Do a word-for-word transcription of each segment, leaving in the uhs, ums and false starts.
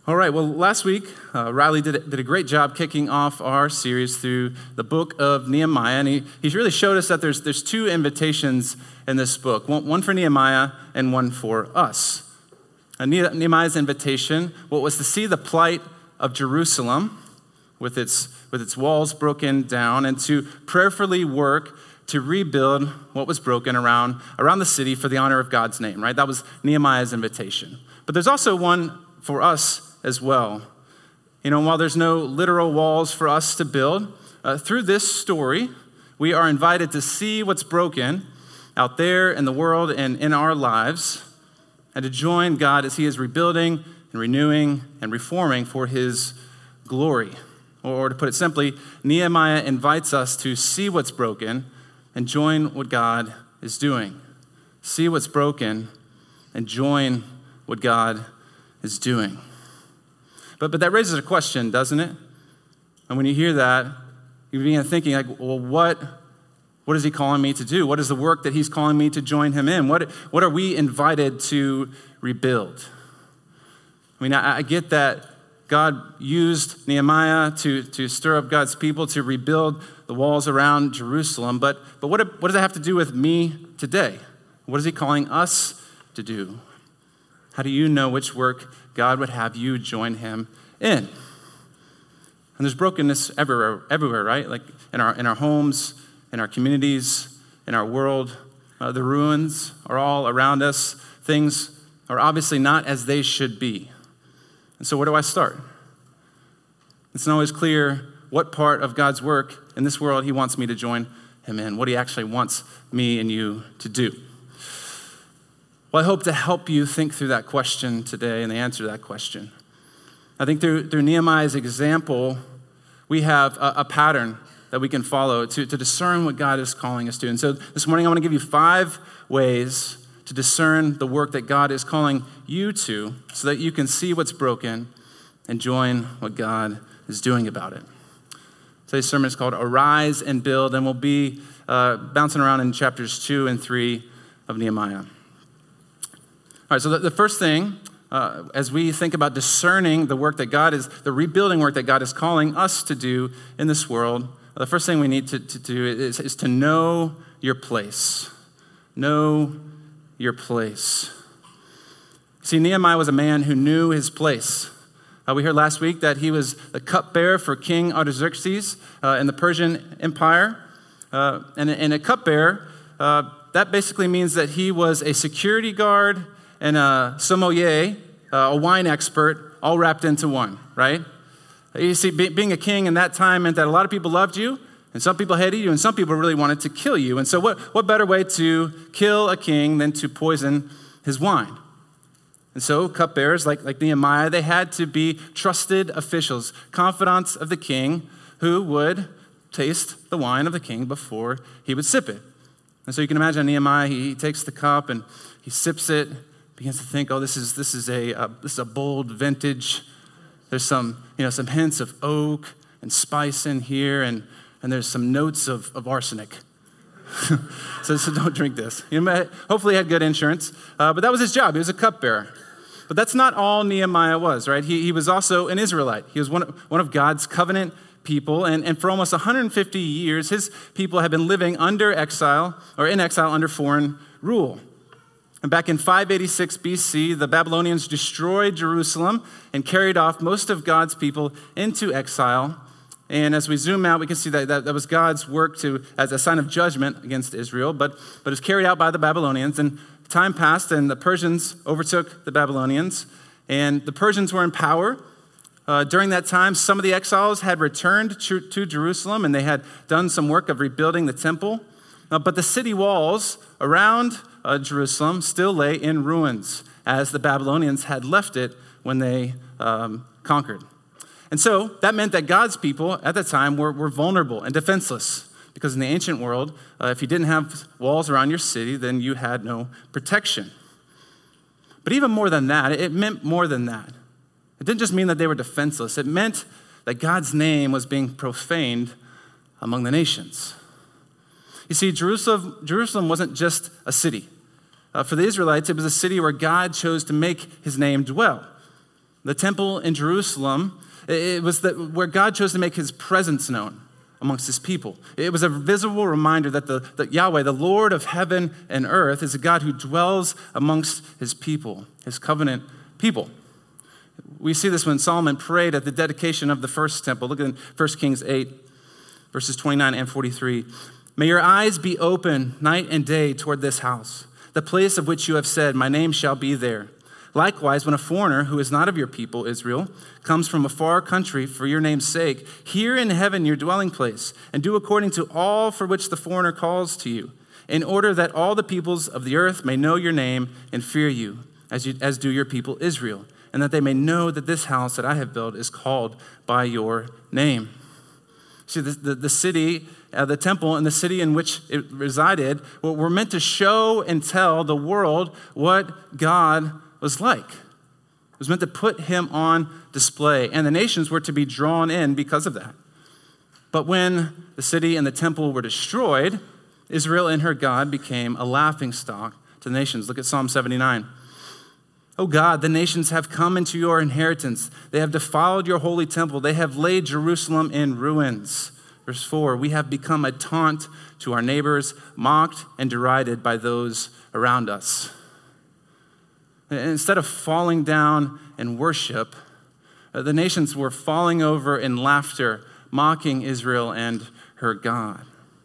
All right, well, last week, uh, Riley did, did a great job kicking off our series through the book of Nehemiah, and he, he's really showed us that there's, there's two invitations in this book, one, one for Nehemiah and one for us. And Nehemiah's invitation, what was to see the plight of Jerusalem with its, with its walls broken down, and to prayerfully work to rebuild what was broken around, around the city for the honor of God's name, right? That was Nehemiah's invitation. But there's also one for us as well. You know, while there's no literal walls for us to build, uh, through this story, we are invited to see what's broken out there in the world and in our lives, and to join God as he is rebuilding and renewing and reforming for his glory. Or to put it simply, Nehemiah invites us to see what's broken and join what God is doing. See what's broken and join what God is doing. But but that raises a question, doesn't it? And when you hear that, you begin thinking, like, well, what, what is he calling me to do? What is the work that he's calling me to join him in? What, what are we invited to rebuild? I mean, I, I get that God used Nehemiah to, to stir up God's people to rebuild the walls around Jerusalem, but, but what, what does that have to do with me today? What is he calling us to do? How do you know which work God would have you join him in? And there's brokenness everywhere, everywhere, right? Like in our in our homes, in our communities, in our world. Uh, the ruins are all around us. Things are obviously not as they should be. And so where do I start? It's not always clear what part of God's work in this world he wants me to join him in, what he actually wants me and you to do. Well, I hope to help you think through that question today and the answer to that question. I think through, through Nehemiah's example, we have a, a pattern that we can follow to, to discern what God is calling us to. And so this morning, I want to give you five ways to discern the work that God is calling you to so that you can see what's broken and join what God is doing about it. Today's sermon is called Arise and Build, and we'll be uh, bouncing around in chapters two and three of Nehemiah. All right, so the, the first thing, uh, as we think about discerning the work that God is, the rebuilding work that God is calling us to do in this world, the first thing we need to, to do is, is to know your place. Know your place. See, Nehemiah was a man who knew his place. Uh, we heard last week that he was the cupbearer for King Artaxerxes uh, in the Persian Empire. Uh, and, and a cupbearer, uh, that basically means that he was a security guard and a sommelier, uh, a wine expert, all wrapped into one, right? You see, be, being a king in that time meant that a lot of people loved you, and some people hated you, and some people really wanted to kill you. And so what, what better way to kill a king than to poison his wine? And so cupbearers like, like Nehemiah, they had to be trusted officials, confidants of the king, who would taste the wine of the king before he would sip it. And so you can imagine Nehemiah, he, he takes the cup and he sips it, begins to think, oh, this is this is a uh, this is a bold vintage. There's some you know some hints of oak and spice in here, and and there's some notes of, of arsenic. so, so don't drink this. You know, hopefully he had good insurance, uh, but that was his job. He was a cupbearer. But that's not all Nehemiah was, right? He he was also an Israelite. He was one of, one of God's covenant people, and, and for almost one hundred fifty years, his people had been living under exile or in exile under foreign rule. And back in five eighty-six B C, the Babylonians destroyed Jerusalem and carried off most of God's people into exile. And as we zoom out, we can see that that, that was God's work to as a sign of judgment against Israel, but, but it was carried out by the Babylonians. And time passed, and the Persians overtook the Babylonians, and the Persians were in power. Uh, during that time, some of the exiles had returned to, to Jerusalem, and they had done some work of rebuilding the temple. Uh, but the city walls around uh, Jerusalem still lay in ruins, as the Babylonians had left it when they um, conquered. And so that meant that God's people at the time were, were vulnerable and defenseless, because in the ancient world, uh, if you didn't have walls around your city, then you had no protection. But even more than that, it meant more than that. It didn't just mean that they were defenseless. It meant that God's name was being profaned among the nations. You see, Jerusalem, Jerusalem wasn't just a city. Uh, for the Israelites, it was a city where God chose to make his name dwell. The temple in Jerusalem, it was the, where God chose to make his presence known amongst his people. It was a visible reminder that, the, that Yahweh, the Lord of heaven and earth, is a God who dwells amongst his people, his covenant people. We see this when Solomon prayed at the dedication of the first temple. Look at First Kings eight, verses twenty-nine and forty-three. May your eyes be open night and day toward this house, the place of which you have said, my name shall be there. Likewise, when a foreigner who is not of your people, Israel, comes from a far country for your name's sake, hear in heaven your dwelling place, and do according to all for which the foreigner calls to you, in order that all the peoples of the earth may know your name and fear you, as, you, as do your people Israel, and that they may know that this house that I have built is called by your name. See, the, the, the city, uh, the temple, and the city in which it resided were meant to show and tell the world what God was like. It was meant to put him on display, and the nations were to be drawn in because of that. But when the city and the temple were destroyed, Israel and her God became a laughingstock to the nations. Look at Psalm seventy-nine. O God, the nations have come into your inheritance. They have defiled your holy temple. They have laid Jerusalem in ruins. Verse four, we have become a taunt to our neighbors, mocked and derided by those around us. Instead of falling down in worship, the nations were falling over in laughter, mocking Israel and her God.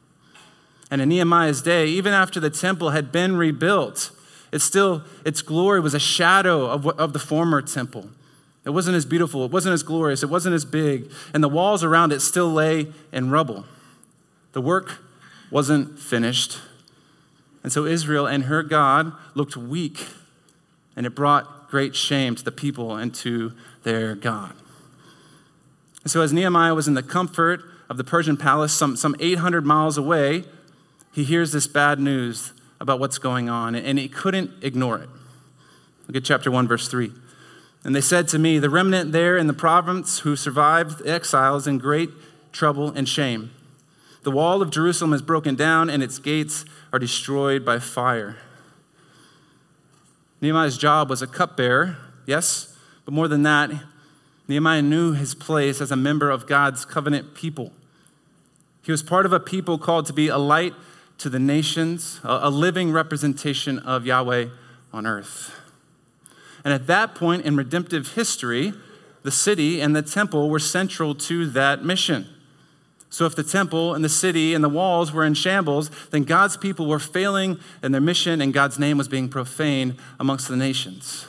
And in Nehemiah's day, even after the temple had been rebuilt, it's still, its glory was a shadow of, of the former temple. It wasn't as beautiful, it wasn't as glorious, it wasn't as big, and the walls around it still lay in rubble. The work wasn't finished. And so Israel and her God looked weak, and it brought great shame to the people and to their God. And so as Nehemiah was in the comfort of the Persian palace, some, some eight hundred miles away, he hears this bad news about what's going on, and he couldn't ignore it. Look at chapter one, verse three. And they said to me, the remnant there in the province who survived the exile is in great trouble and shame. The wall of Jerusalem is broken down, and its gates are destroyed by fire. Nehemiah's job was a cupbearer, yes, but more than that, Nehemiah knew his place as a member of God's covenant people. He was part of a people called to be a light to the nations, a living representation of Yahweh on earth. And at that point in redemptive history, the city and the temple were central to that mission. So if the temple and the city and the walls were in shambles, then God's people were failing in their mission and God's name was being profaned amongst the nations.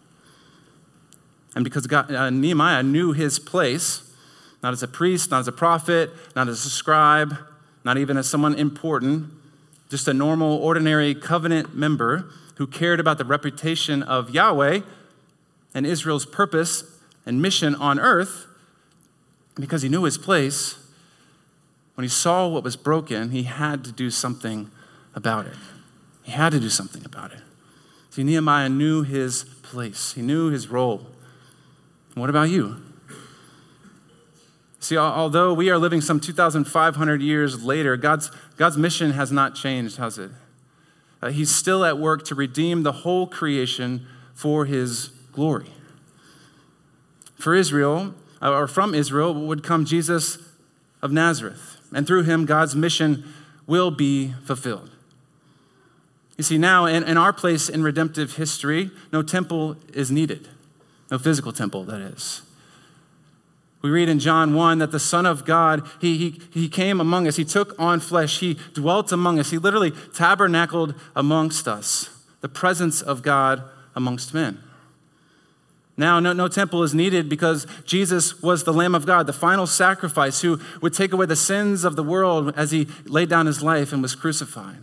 And because God, uh, Nehemiah knew his place, not as a priest, not as a prophet, not as a scribe, not even as someone important, just a normal, ordinary covenant member who cared about the reputation of Yahweh and Israel's purpose and mission on earth, because he knew his place, when he saw what was broken, he had to do something about it. He had to do something about it. See, Nehemiah knew his place. He knew his role. What about you? See, although we are living some two thousand five hundred years later, God's, God's mission has not changed, has it? Uh, he's still at work to redeem the whole creation for his glory. For Israel, or from Israel, would come Jesus of Nazareth, and through him, God's mission will be fulfilled. You see, now in, in our place in redemptive history, no temple is needed. No physical temple, that is. We read in John one that the Son of God, he, he, he came among us. He took on flesh. He dwelt among us. He literally tabernacled amongst us, the presence of God amongst men. Now, no, no temple is needed because Jesus was the Lamb of God, the final sacrifice who would take away the sins of the world as he laid down his life and was crucified.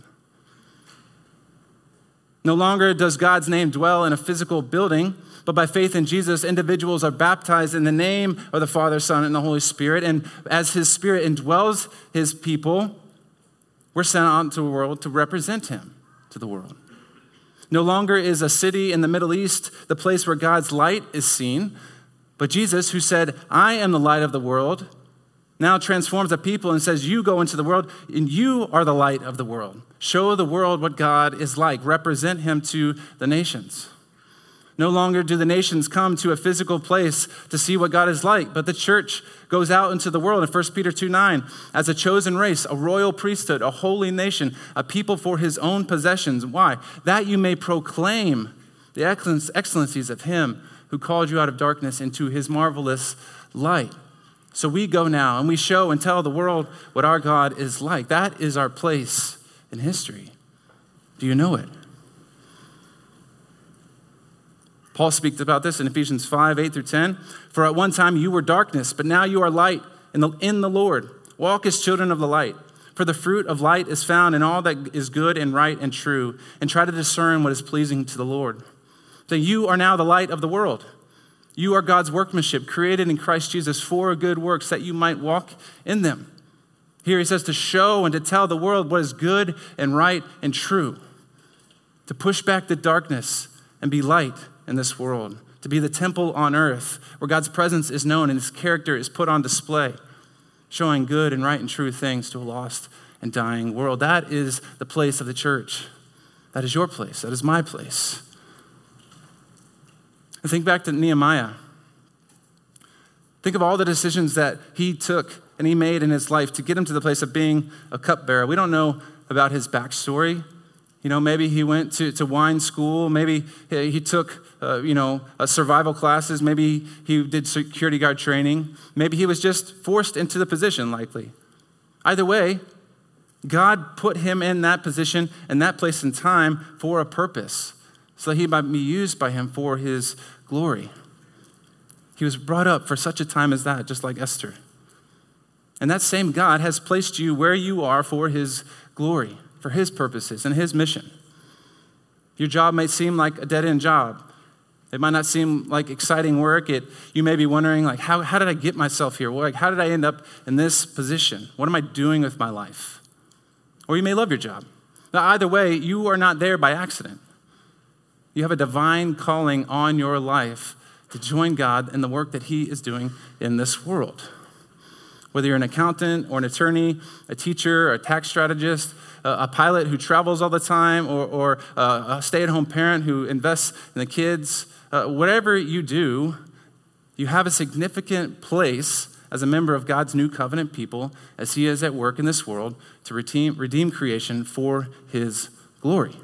No longer does God's name dwell in a physical building, but by faith in Jesus, individuals are baptized in the name of the Father, Son, and the Holy Spirit. And as his Spirit indwells his people, we're sent out into the world to represent him to the world. No longer is a city in the Middle East the place where God's light is seen, but Jesus, who said, I am the light of the world, now transforms the people and says, you go into the world and you are the light of the world. Show the world what God is like. Represent him to the nations. No longer do the nations come to a physical place to see what God is like, but the church goes out into the world in First Peter two nine as a chosen race, a royal priesthood, a holy nation, a people for his own possessions. Why? That you may proclaim the excellencies of him who called you out of darkness into his marvelous light. So we go now and we show and tell the world what our God is like. That is our place in history. Do you know it? Paul speaks about this in Ephesians five, eight through ten. For at one time you were darkness, but now you are light in the, in the Lord. Walk as children of the light. For the fruit of light is found in all that is good and right and true, and try to discern what is pleasing to the Lord. So you are now the light of the world. You are God's workmanship, created in Christ Jesus for good works, that you might walk in them. Here he says to show and to tell the world what is good and right and true. To push back the darkness and be light in this world, to be the temple on earth where God's presence is known and his character is put on display, showing good and right and true things to a lost and dying world. That is the place of the church. That is your place. That is my place. And think back to Nehemiah. Think of all the decisions that he took and he made in his life to get him to the place of being a cupbearer. We don't know about his backstory. You know, maybe he went to, to wine school. Maybe he, he took, uh, you know, uh, survival classes. Maybe he did security guard training. Maybe he was just forced into the position, likely. Either way, God put him in that position and that place and time for a purpose, so that he might be used by him for his glory. He was brought up for such a time as that, just like Esther. And that same God has placed you where you are for his glory, for his purposes and his mission. Your job might seem like a dead-end job. It might not seem like exciting work. It, you may be wondering, like, how, how did I get myself here? Well, like, how did I end up in this position? What am I doing with my life? Or you may love your job. Now, either way, you are not there by accident. You have a divine calling on your life to join God in the work that he is doing in this world. Whether you're an accountant or an attorney, a teacher, or a tax strategist, a pilot who travels all the time, or, or a stay-at-home parent who invests in the kids, uh, whatever you do, you have a significant place as a member of God's new covenant people as he is at work in this world to redeem, redeem creation for his glory.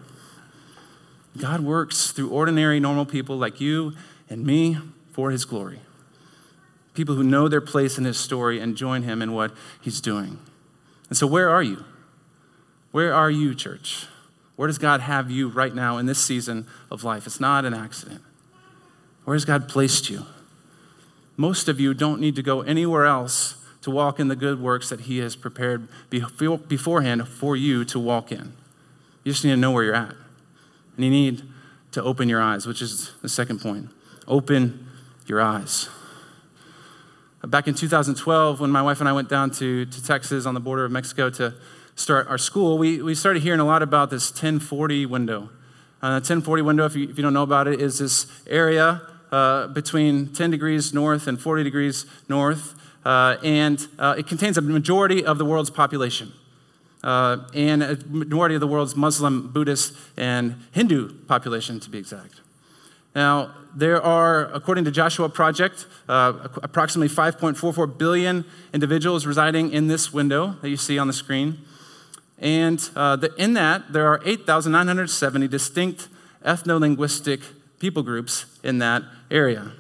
God works through ordinary, normal people like you and me for his glory. People who know their place in his story and join him in what he's doing. And so where are you? Where are you, church? Where does God have you right now in this season of life? It's not an accident. Where has God placed you? Most of you don't need to go anywhere else to walk in the good works that he has prepared beforehand for you to walk in. You just need to know where you're at. And you need to open your eyes, which is the second point. Open your eyes. Back in two thousand twelve, when my wife and I went down to, to Texas on the border of Mexico to start our school, we, we started hearing a lot about this ten forty window. Uh, the ten forty window, if you, if you don't know about it, is this area uh, between ten degrees north and forty degrees north, uh, and uh, it contains a majority of the world's population, uh, and a majority of the world's Muslim, Buddhist, and Hindu population, to be exact. Now, there are, according to Joshua Project, uh, approximately five point four four billion individuals residing in this window that you see on the screen. And uh, the, in that, there are eight thousand nine hundred seventy distinct ethno-linguistic people groups in that area.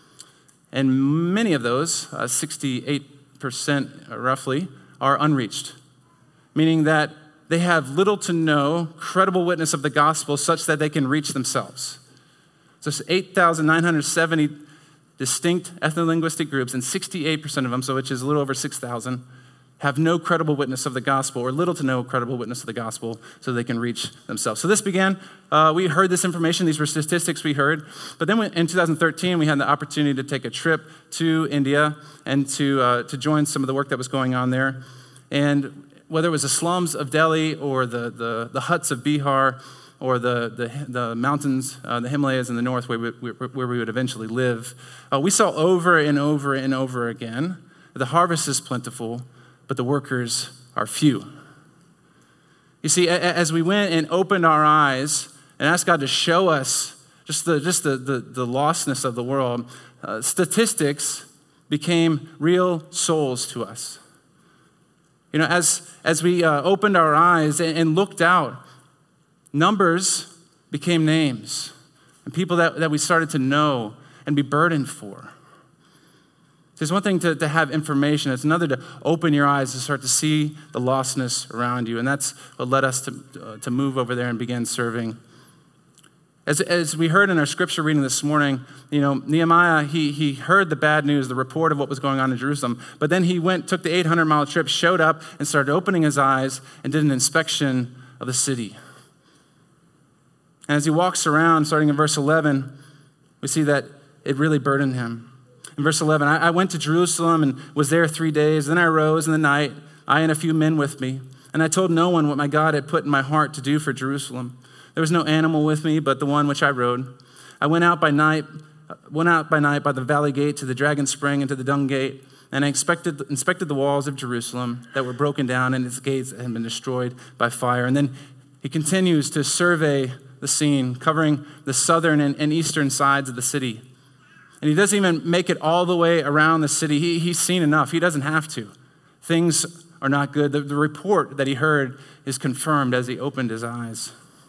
And many of those, uh, sixty-eight percent roughly, are unreached, meaning that they have little to no credible witness of the gospel such that they can reach themselves. So it's eight thousand nine hundred seventy distinct ethno-linguistic groups, and sixty-eight percent of them, so which is a little over six thousand, have no credible witness of the gospel, or little to no credible witness of the gospel, so they can reach themselves. So this began, uh, we heard this information, these were statistics we heard, but then in two thousand thirteen, we had the opportunity to take a trip to India and to, uh, to join some of the work that was going on there. And whether it was the slums of Delhi or the, the, the huts of Bihar, or the, the, the mountains, uh, the Himalayas in the north where we, where we would eventually live, uh, we saw over and over and over again, the harvest is plentiful, but the workers are few. You see, as we went and opened our eyes and asked God to show us just the, just the, the, the lostness of the world, uh, statistics became real souls to us. You know, as, as we uh, opened our eyes and, and looked out, numbers became names and people that, that we started to know and be burdened for. There's one thing to, to have information. It's another to open your eyes to start to see the lostness around you. And that's what led us to, uh, to move over there and begin serving. As, as we heard in our scripture reading this morning, you know, Nehemiah, he, he heard the bad news, the report of what was going on in Jerusalem. But then he went, took the eight hundred mile trip, showed up, and started opening his eyes and did an inspection of the city. And as he walks around, starting in verse eleven, we see that it really burdened him. In verse eleven, I, I went to Jerusalem and was there three days. Then I rose in the night, I and a few men with me. And I told no one what my God had put in my heart to do for Jerusalem. There was no animal with me but the one which I rode. I went out by night, went out by night by the valley gate to the dragon spring and to the dung gate, and I inspected, inspected the walls of Jerusalem that were broken down and its gates had been destroyed by fire. And then he continues to survey the scene, covering the southern and, and eastern sides of the city. And he doesn't even make it all the way around the city. He, he's seen enough. He doesn't have to. Things are not good. The, the report that he heard is confirmed as he opened his eyes.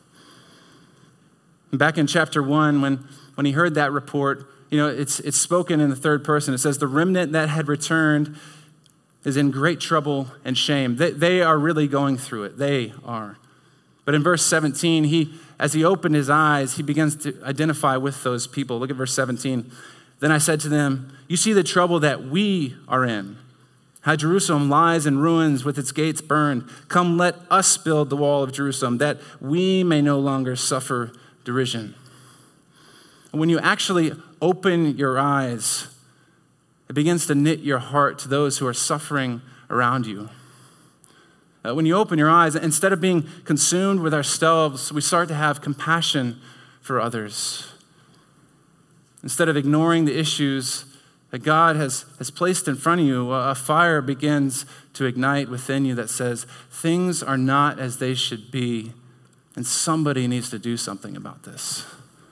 And back in chapter one, when, when he heard that report, you know, it's, it's spoken in the third person. It says, the remnant that had returned is in great trouble and shame. They, they are really going through it. They are. But in verse seventeen, he, as he opened his eyes, he begins to identify with those people. Look at verse seventeen. Then I said to them, you see the trouble that we are in, how Jerusalem lies in ruins with its gates burned. Come, let us build the wall of Jerusalem, that we may no longer suffer derision. And when you actually open your eyes, it begins to knit your heart to those who are suffering around you. Uh, when you open your eyes, instead of being consumed with ourselves, we start to have compassion for others. Instead of ignoring the issues that God has, has placed in front of you, a fire begins to ignite within you that says, things are not as they should be, and somebody needs to do something about this.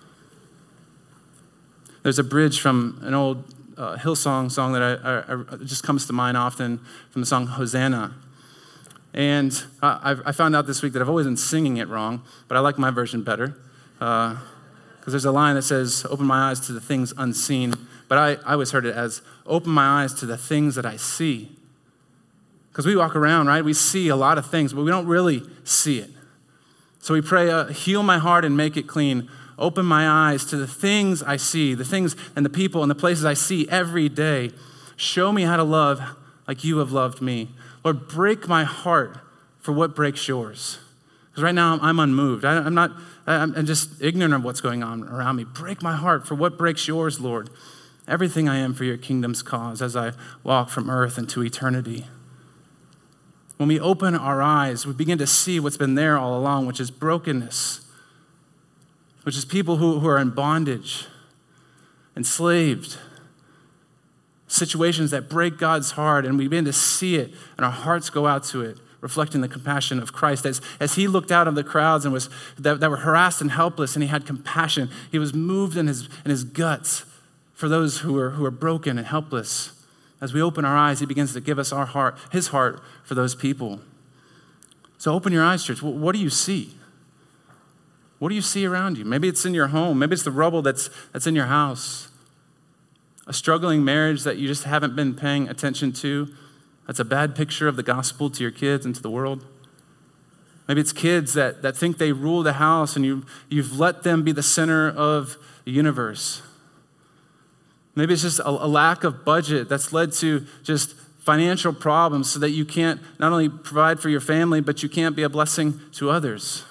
There's a bridge from an old uh, Hillsong song that I, I, I just comes to mind often, from the song Hosanna. And I, I found out this week that I've always been singing it wrong, but I like my version better. Uh, Because there's a line that says, open my eyes to the things unseen. But I, I always heard it as, open my eyes to the things that I see. Because we walk around, right? We see a lot of things, but we don't really see it. So we pray, uh, heal my heart and make it clean. Open my eyes to the things I see, the things and the people and the places I see every day. Show me how to love like you have loved me. Lord, break my heart for what breaks yours. Because right now I'm unmoved. I, I'm not... I'm just ignorant of what's going on around me. Break my heart for what breaks yours, Lord. Everything I am for your kingdom's cause as I walk from earth into eternity. When we open our eyes, we begin to see what's been there all along, which is brokenness, which is people who, who are in bondage, enslaved, situations that break God's heart, and we begin to see it, and our hearts go out to it, reflecting the compassion of Christ. As, as he looked out of the crowds and was that, that were harassed and helpless, and he had compassion, he was moved in his, in his guts for those who are, who are broken and helpless. As we open our eyes, he begins to give us our heart, his heart for those people. So open your eyes, church. What do you see? What do you see around you? Maybe it's in your home. Maybe it's the rubble that's, that's in your house. A struggling marriage that you just haven't been paying attention to. That's a bad picture of the gospel to your kids and to the world. Maybe it's kids that, that think they rule the house and you, you've let them be the center of the universe. Maybe it's just a, a lack of budget that's led to just financial problems so that you can't not only provide for your family, but you can't be a blessing to others.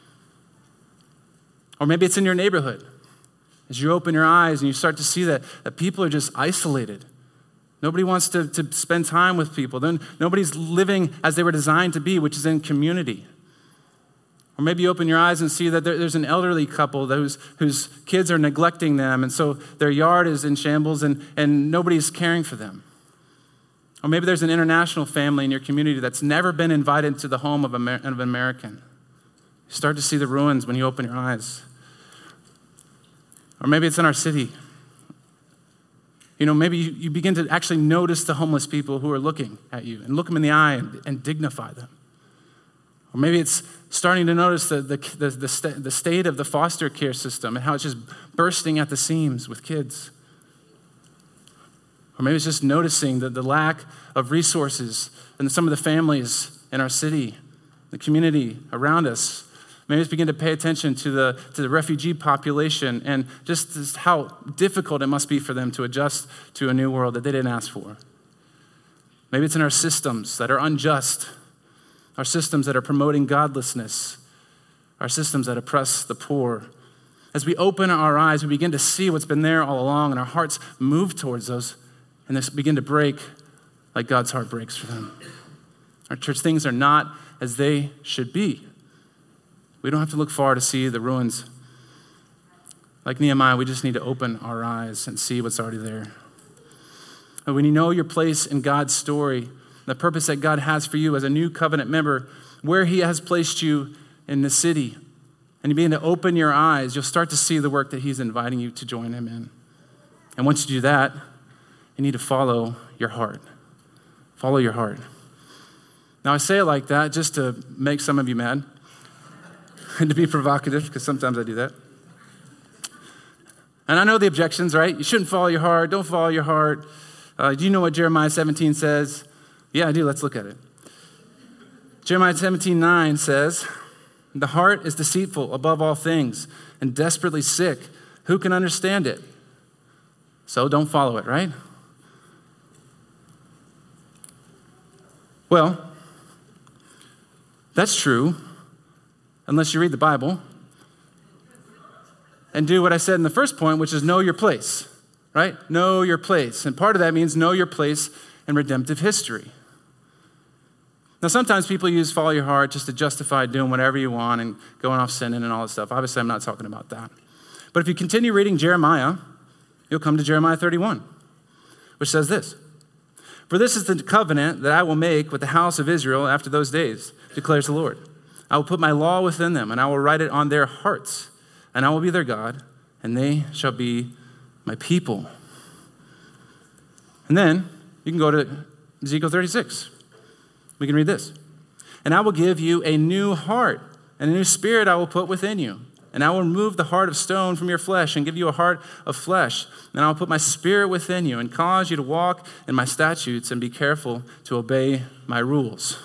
Or maybe it's in your neighborhood. As you open your eyes and you start to see that, that people are just isolated. Nobody wants to, to spend time with people. Then nobody's living as they were designed to be, which is in community. Or maybe you open your eyes and see that there, there's an elderly couple whose, whose kids are neglecting them, and so their yard is in shambles and, and nobody's caring for them. Or maybe there's an international family in your community that's never been invited to the home of, Amer- of an American. You start to see the ruins when you open your eyes. Or maybe it's in our city. You know, maybe you, you begin to actually notice the homeless people who are looking at you and look them in the eye and, and dignify them. Or maybe it's starting to notice the, the, the, the, st- the state of the foster care system and how it's just bursting at the seams with kids. Or maybe it's just noticing the, the lack of resources in some of the families in our city, the community around us. Maybe it's begin to pay attention to the, to the refugee population and just this, how difficult it must be for them to adjust to a new world that they didn't ask for. Maybe it's in our systems that are unjust, our systems that are promoting godlessness, our systems that oppress the poor. As we open our eyes, we begin to see what's been there all along, and our hearts move towards those, and they begin to break like God's heart breaks for them. Our church, things are not as they should be. We don't have to look far to see the ruins. Like Nehemiah, we just need to open our eyes and see what's already there. And when you know your place in God's story, the purpose that God has for you as a new covenant member, where he has placed you in the city, and you begin to open your eyes, you'll start to see the work that he's inviting you to join him in. And once you do that, you need to follow your heart. Follow your heart. Now, I say it like that just to make some of you mad and to be provocative, because sometimes I do that. And I know the objections, right? You shouldn't follow your heart. Don't follow your heart. Uh, do you know what Jeremiah seventeen says? Yeah, I do. Let's look at it. Jeremiah seventeen nine says, "The heart is deceitful above all things and desperately sick. Who can understand it?" So don't follow it, right? Well, that's true, unless you read the Bible and do what I said in the first point, which is know your place, right? Know your place. And part of that means know your place in redemptive history. Now, sometimes people use follow your heart just to justify doing whatever you want and going off sinning and all this stuff. Obviously, I'm not talking about that. But if you continue reading Jeremiah, you'll come to Jeremiah thirty-one, which says this: "For this is the covenant that I will make with the house of Israel after those days, declares the Lord. I will put my law within them, and I will write it on their hearts, and I will be their God, and they shall be my people." And then you can go to Ezekiel thirty-six. We can read this. "And I will give you a new heart, and a new spirit I will put within you. And I will remove the heart of stone from your flesh and give you a heart of flesh. And I will put my spirit within you and cause you to walk in my statutes and be careful to obey my rules."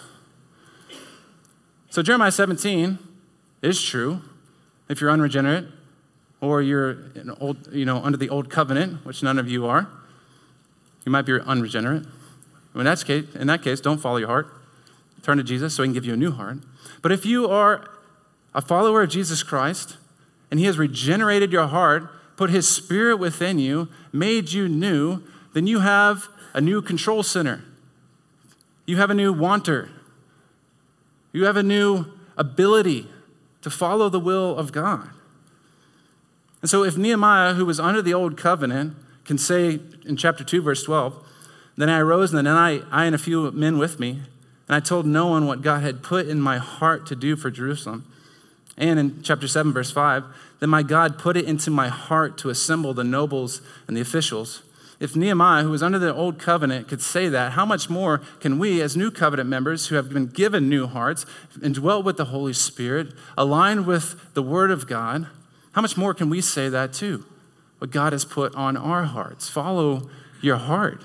So Jeremiah seventeen is true if you're unregenerate or you're in old, you know, under the old covenant, which none of you are. You might be unregenerate. In that case, in that case, don't follow your heart. Turn to Jesus so he can give you a new heart. But if you are a follower of Jesus Christ and he has regenerated your heart, put his spirit within you, made you new, then you have a new control center. You have a new wanter. You have a new ability to follow the will of God. And so if Nehemiah, who was under the old covenant, can say in chapter two, verse twelve, "Then I arose, and then I, I and a few men with me, and I told no one what God had put in my heart to do for Jerusalem." And in chapter seven, verse five, "Then my God put it into my heart to assemble the nobles and the officials." If Nehemiah, who was under the old covenant, could say that, how much more can we as new covenant members who have been given new hearts, indwelt with the Holy Spirit, aligned with the Word of God, how much more can we say that too? What God has put on our hearts. Follow your heart.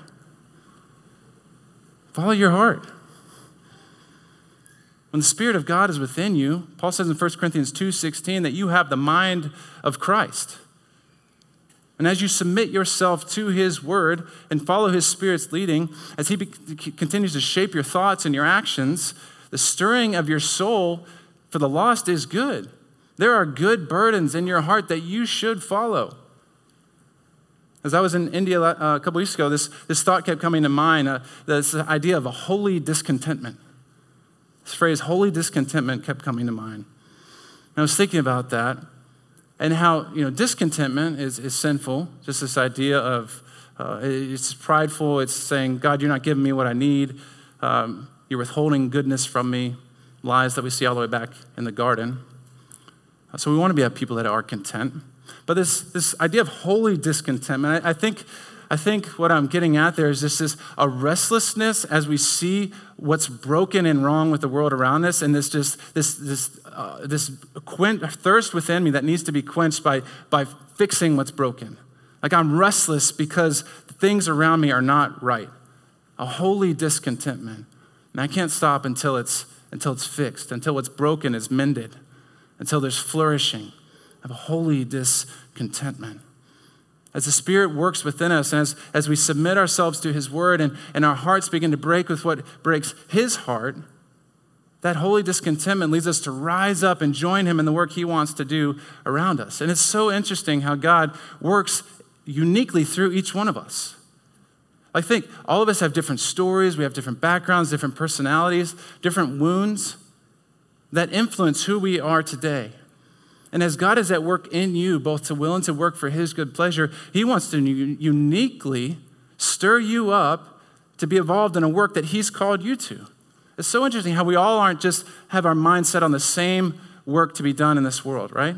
Follow your heart. When the Spirit of God is within you, Paul says in First Corinthians two sixteen that you have the mind of Christ. And as you submit yourself to his word and follow his Spirit's leading, as he be- continues to shape your thoughts and your actions, the stirring of your soul for the lost is good. There are good burdens in your heart that you should follow. As I was in India uh, a couple weeks ago, this, this thought kept coming to mind, uh, this idea of a holy discontentment. This phrase, holy discontentment, kept coming to mind. And I was thinking about that and how, you know, discontentment is, is sinful, just this idea of uh, it's prideful. It's saying, God, you're not giving me what I need. Um, you're withholding goodness from me, lies that we see all the way back in the garden. So we want to be a people that are content. But this, this idea of holy discontentment, I, I think I think what I'm getting at there is just this a restlessness as we see what's broken and wrong with the world around us, and this just this this uh, this quench, thirst within me that needs to be quenched by by fixing what's broken. Like I'm restless because the things around me are not right. A holy discontentment, and I can't stop until it's until it's fixed, until what's broken is mended, until there's flourishing. I have a holy discontentment. As the Spirit works within us, and as, as we submit ourselves to His Word, and, and our hearts begin to break with what breaks His heart, that holy discontentment leads us to rise up and join Him in the work He wants to do around us. And it's so interesting how God works uniquely through each one of us. I think all of us have different stories, we have different backgrounds, different personalities, different wounds that influence who we are today. And as God is at work in you, both to will and to work for His good pleasure, He wants to uniquely stir you up to be involved in a work that He's called you to. It's so interesting how we all aren't just have our mind set on the same work to be done in this world, right?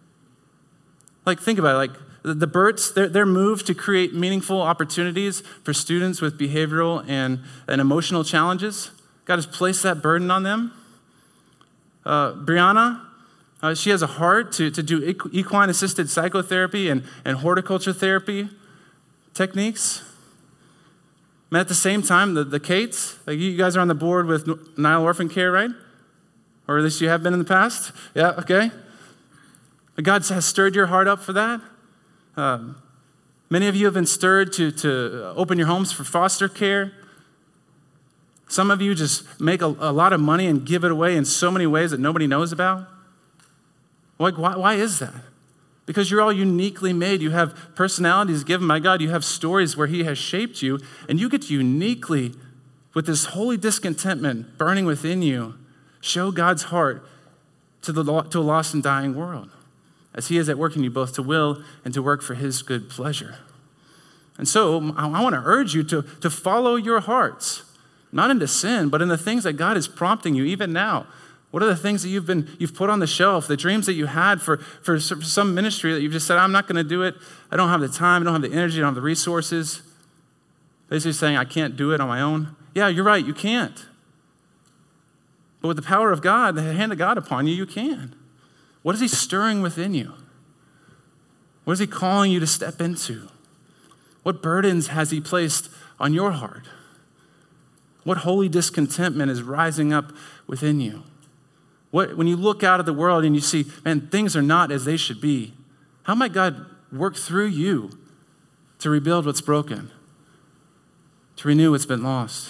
Like, think about it. Like, the Burts, they're, they're moved to create meaningful opportunities for students with behavioral and, and emotional challenges. God has placed that burden on them. Uh, Brianna, Uh, she has a heart to, to do equine-assisted psychotherapy and, and horticulture therapy techniques. And at the same time, the, the Kates, like you guys are on the board with Nile Orphan Care, right? Or at least you have been in the past? Yeah, okay. God has stirred your heart up for that. Um, many of you have been stirred to, to open your homes for foster care. Some of you just make a, a lot of money and give it away in so many ways that nobody knows about. Like, why, why is that? Because you're all uniquely made. You have personalities given by God. You have stories where He has shaped you. And you get to uniquely, with this holy discontentment burning within you, show God's heart to, the, to a lost and dying world as He is at work in you both to will and to work for His good pleasure. And so I, I want to urge you to, to follow your hearts, not into sin, but in the things that God is prompting you even now. What are the things that you've been you've put on the shelf, the dreams that you had for, for some ministry that you've just said, I'm not going to do it. I don't have the time. I don't have the energy. I don't have the resources. Basically saying, I can't do it on my own. Yeah, you're right. You can't. But with the power of God, the hand of God upon you, you can. What is He stirring within you? What is He calling you to step into? What burdens has He placed on your heart? What holy discontentment is rising up within you? What, when you look out at the world and you see, man, things are not as they should be, how might God work through you to rebuild what's broken, to renew what's been lost?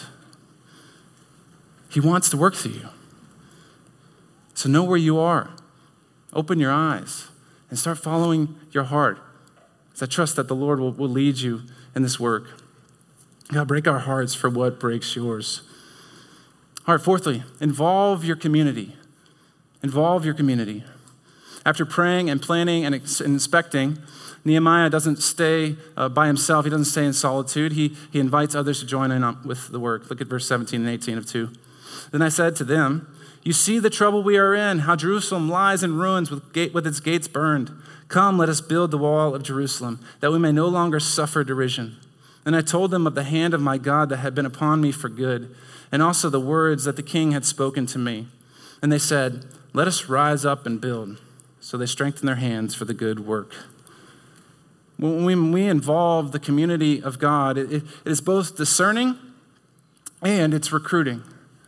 He wants to work through you. So know where you are. Open your eyes and start following your heart. Because I trust that the Lord will, will lead you in this work. God, break our hearts for what breaks yours. All right, fourthly, involve your community. Involve your community. After praying and planning and inspecting, Nehemiah doesn't stay uh, by himself. He doesn't stay in solitude. He, he invites others to join in on, with the work. Look at verse seventeen and eighteen of two. Then I said to them, you see the trouble we are in, how Jerusalem lies in ruins with, gate, with its gates burned. Come, let us build the wall of Jerusalem, that we may no longer suffer derision. And I told them of the hand of my God that had been upon me for good, and also the words that the king had spoken to me. And they said, let us rise up and build. So they strengthened their hands for the good work. When we, when we involve the community of God, it, it is both discerning and it's recruiting.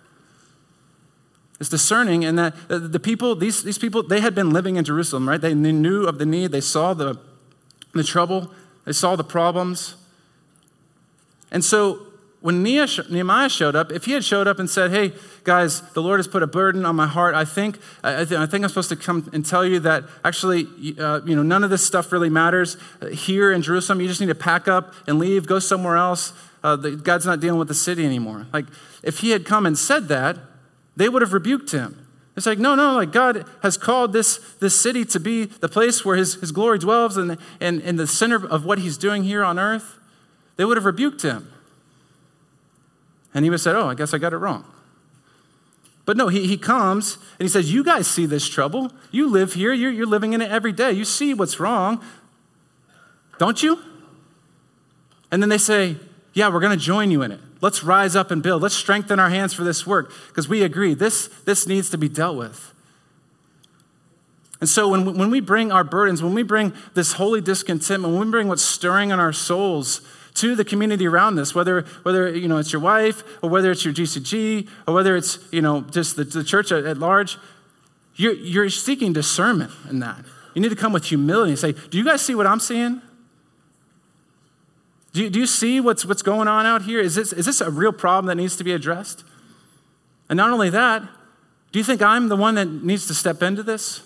It's discerning in that the people, these, these people, they had been living in Jerusalem, right? They knew of the need. They saw the, the trouble. They saw the problems. And so when Nehemiah showed up, if he had showed up and said, hey, guys, the Lord has put a burden on my heart, I think I, th- I think I'm supposed to come and tell you that actually, uh, you know, none of this stuff really matters. Uh, here in Jerusalem, you just need to pack up and leave, go somewhere else. Uh, the, God's not dealing with the city anymore. Like, if he had come and said that, they would have rebuked him. It's like, no, no, like God has called this, this city to be the place where his, his glory dwells and, and, and the center of what he's doing here on earth. They would have rebuked him. And he would have said, oh, I guess I got it wrong. But no, he, he comes and he says, you guys see this trouble. You live here. You're, you're living in it every day. You see what's wrong. Don't you? And then they say, yeah, we're going to join you in it. Let's rise up and build. Let's strengthen our hands for this work because we agree this, this needs to be dealt with. And so when, when we bring our burdens, when we bring this holy discontentment, when we bring what's stirring in our souls to the community around us, whether whether you know it's your wife or whether it's your G C G or whether it's you know just the, the church at, at large, you're, you're seeking discernment in that. You need to come with humility and say, do you guys see what I'm seeing? Do you, do you see what's what's going on out here? Is this, is this a real problem that needs to be addressed? And not only that, do you think I'm the one that needs to step into this?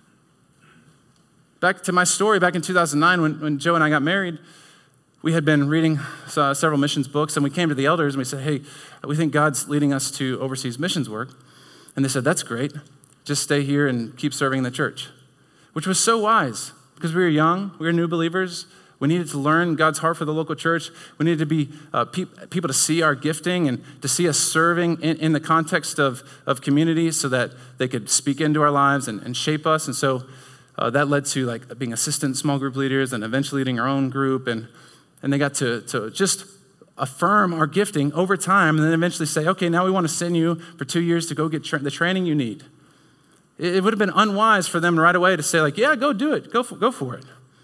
Back to my story, back in two thousand nine when, when Joe and I got married, we had been reading uh, several missions books, and we came to the elders and we said, hey, we think God's leading us to overseas missions work. And they said, that's great. Just stay here and keep serving the church, which was so wise because we were young, we were new believers. We needed to learn God's heart for the local church. We needed to be uh, pe- people to see our gifting and to see us serving in, in the context of, of community so that they could speak into our lives and, and shape us. And so uh, that led to like being assistant small group leaders and eventually leading our own group. And, and they got to, to just affirm our gifting over time and then eventually say, okay, now we want to send you for two years to go get tra- the training you need. It, it would have been unwise for them right away to say like, yeah, go do it. Go for, go for it.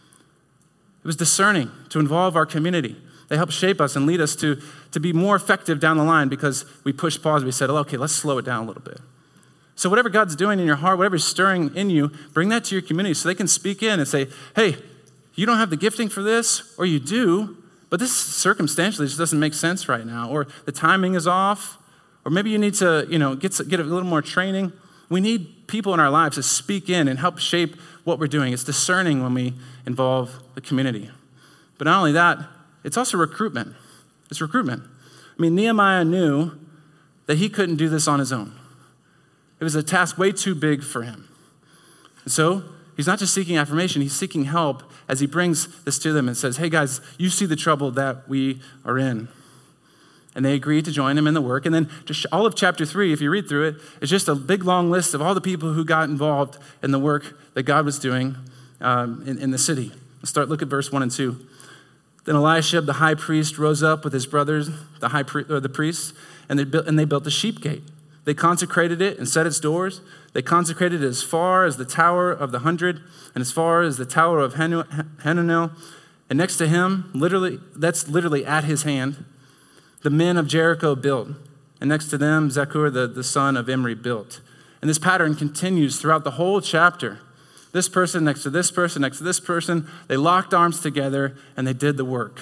It was discerning to involve our community. They helped shape us and lead us to, to be more effective down the line because we pushed pause. We said, oh, okay, let's slow it down a little bit. So whatever God's doing in your heart, whatever's stirring in you, bring that to your community so they can speak in and say, hey, you don't have the gifting for this, or you do, but this circumstantially just doesn't make sense right now, or the timing is off, or maybe you need to you know, get, get a little more training. We need people in our lives to speak in and help shape what we're doing. It's discerning when we involve the community. But not only that, it's also recruitment. It's recruitment. I mean, Nehemiah knew that he couldn't do this on his own. It was a task way too big for him. And so he's not just seeking affirmation, he's seeking help as he brings this to them and says, hey guys, you see the trouble that we are in. And they agreed to join him in the work. And then just all of chapter three, if you read through it, it's just a big, long list of all the people who got involved in the work that God was doing um, in, in the city. Let's start, look at verse one and two. Then Eliashib, the high priest, rose up with his brothers, the high pri- or the priests, and they built and they built the sheep gate. They consecrated it and set its doors. They consecrated it as far as the Tower of the Hundred and as far as the Tower of Hananel. And next to him, literally, that's literally at his hand, the men of Jericho built, and next to them, Zakur, the, the son of Imri, built. And this pattern continues throughout the whole chapter. This person next to this person, next to this person, they locked arms together and they did the work.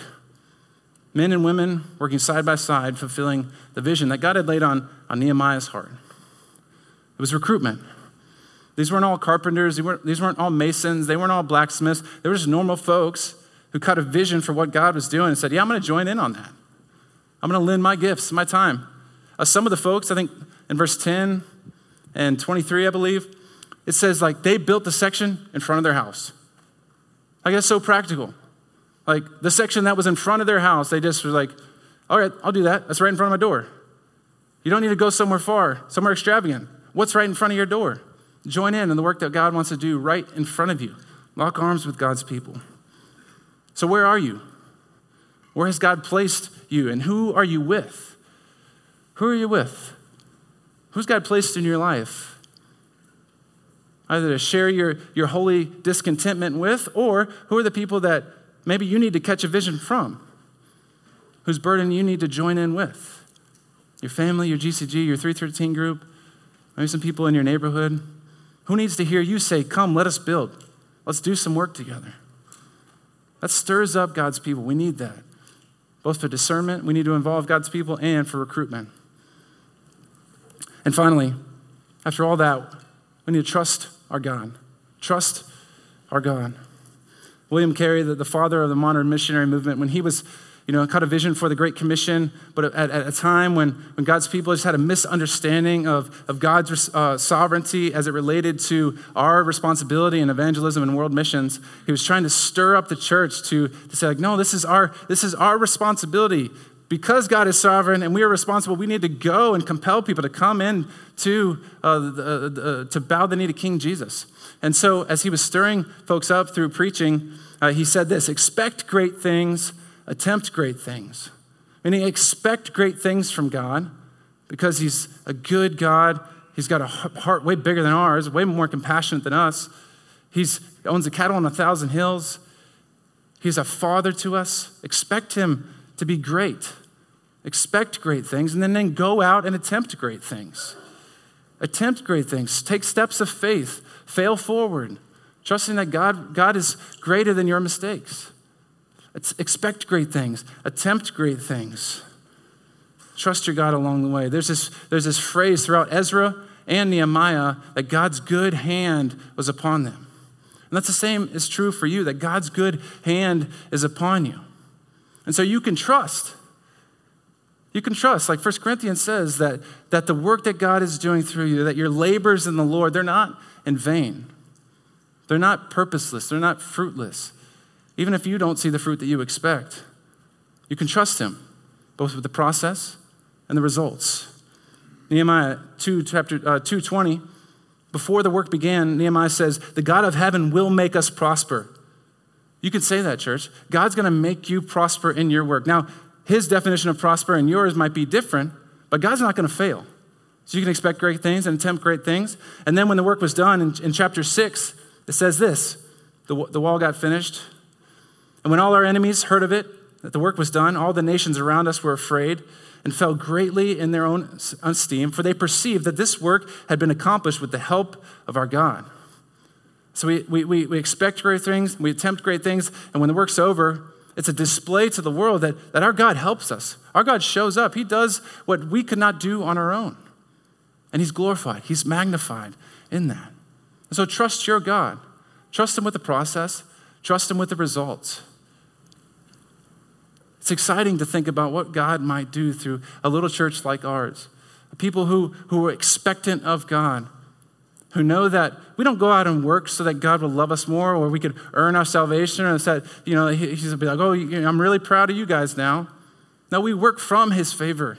Men and women working side by side, fulfilling the vision that God had laid on, on Nehemiah's heart. It was recruitment. These weren't all carpenters, these weren't, these weren't all masons, they weren't all blacksmiths. They were just normal folks who caught a vision for what God was doing and said, yeah, I'm going to join in on that. I'm going to lend my gifts, my time. Uh, some of the folks, I think in verse ten and twenty-three, I believe, it says like they built the section in front of their house. Like that's so practical. Like the section that was in front of their house, they just were like, all right, I'll do that. That's right in front of my door. You don't need to go somewhere far, somewhere extravagant. What's right in front of your door? Join in in the work that God wants to do right in front of you. Lock arms with God's people. So where are you? Where has God placed you? And who are you with? Who are you with? Who's God placed in your life? Either to share your, your holy discontentment with, or who are the people that maybe you need to catch a vision from? Whose burden you need to join in with? Your family, your G C G, your three thirteen group, maybe some people in your neighborhood. Who needs to hear you say, come, let us build. Let's do some work together. That stirs up God's people. We need that. Both for discernment, we need to involve God's people, and for recruitment. And finally, after all that, we need to trust our God. Trust our God. William Carey, the, the father of the modern missionary movement, when he was, you know, caught a vision for the Great Commission, but at, at a time when, when God's people just had a misunderstanding of, of God's uh, sovereignty as it related to our responsibility in evangelism and world missions, he was trying to stir up the church to, to say, like, no, this is our this is our responsibility because God is sovereign and we are responsible, we need to go and compel people to come in to, uh, the, the, to bow the knee to King Jesus. And so as he was stirring folks up through preaching, uh, he said this, expect great things, attempt great things. Meaning expect great things from God because he's a good God. He's got a heart way bigger than ours, way more compassionate than us. He's, he owns the cattle on a thousand hills. He's a father to us. Expect him to be great. Expect great things, and then, then go out and attempt great things. Attempt great things. Take steps of faith. Fail forward, trusting that God, God is greater than your mistakes. It's, expect great things. Attempt great things. Trust your God along the way. There's this, there's this phrase throughout Ezra and Nehemiah that God's good hand was upon them. And that's the same is true for you, that God's good hand is upon you. And so you can trust. You can trust. Like First Corinthians says that, that the work that God is doing through you, that your labors in the Lord, they're not in vain. They're not purposeless. They're not fruitless. Even if you don't see the fruit that you expect, you can trust him, both with the process and the results. Nehemiah two, chapter uh, two twenty, before the work began, Nehemiah says, the God of heaven will make us prosper. You can say that, church. God's going to make you prosper in your work. Now, his definition of prosper and yours might be different, but God's not going to fail. So you can expect great things and attempt great things. And then when the work was done, in, in chapter six, it says this, the, the wall got finished. And when all our enemies heard of it, that the work was done, all the nations around us were afraid and fell greatly in their own esteem, for they perceived that this work had been accomplished with the help of our God. So we, we, we expect great things, we attempt great things, and when the work's over, it's a display to the world that, that our God helps us. Our God shows up. He does what we could not do on our own. And he's glorified. He's magnified in that. And so trust your God. Trust him with the process. Trust him with the results. It's exciting to think about what God might do through a little church like ours. People who, who are expectant of God, who know that we don't go out and work so that God will love us more or we could earn our salvation or that, you know, he's going to be like, oh, I'm really proud of you guys now. No, we work from his favor.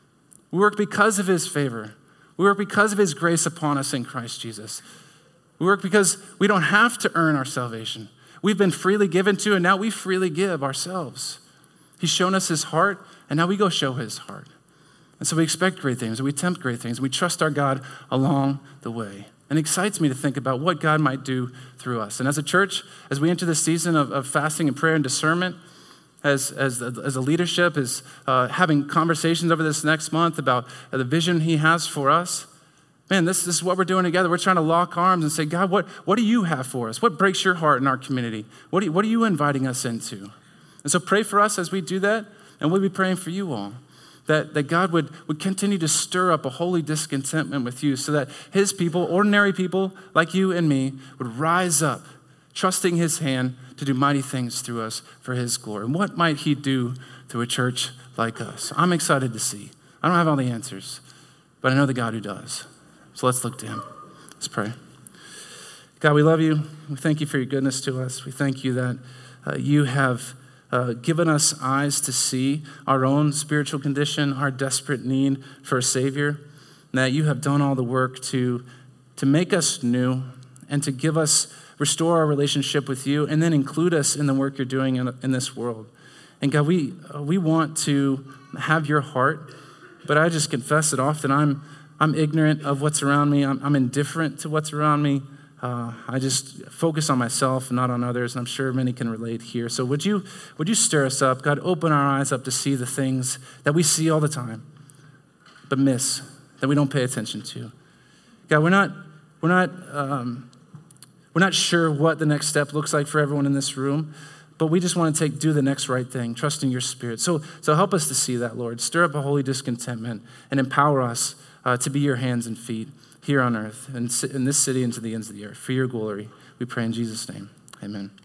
We work because of his favor. We work because of his grace upon us in Christ Jesus. We work because we don't have to earn our salvation. We've been freely given to, and now we freely give ourselves. He's shown us his heart, and now we go show his heart. And so we expect great things, and we attempt great things, and we trust our God along the way. And it excites me to think about what God might do through us. And as a church, as we enter this season of, of fasting and prayer and discernment, as, as, as a leadership, is uh, having conversations over this next month about uh, the vision he has for us, man, this, this is what we're doing together. We're trying to lock arms and say, God, what, what do you have for us? What breaks your heart in our community? What, do you, what are you inviting us into? And so pray for us as we do that, and we'll be praying for you all. That, that God would, would continue to stir up a holy discontentment with you so that his people, ordinary people like you and me, would rise up, trusting his hand to do mighty things through us for his glory. And what might he do through a church like us? I'm excited to see. I don't have all the answers, but I know the God who does. So let's look to him. Let's pray. God, we love you. We thank you for your goodness to us. We thank you that uh, you have Uh, given us eyes to see our own spiritual condition, our desperate need for a Savior, and that you have done all the work to, to make us new and to give us, restore our relationship with you, and then include us in the work you're doing in, in this world. And God, we, uh, we want to have your heart, but I just confess that often I'm, I'm ignorant of what's around me. I'm, I'm indifferent to what's around me. Uh, I just focus on myself and not on others, and I'm sure many can relate here. So would you would you stir us up? God, open our eyes up to see the things that we see all the time, but miss, that we don't pay attention to. God, we're not we're not um, we're not sure what the next step looks like for everyone in this room, but we just want to take do the next right thing, trusting your Spirit. So so help us to see that, Lord. Stir up a holy discontentment and empower us uh, to be your hands and feet here on earth and in this city and to the ends of the earth. For your glory, we pray in Jesus' name. Amen.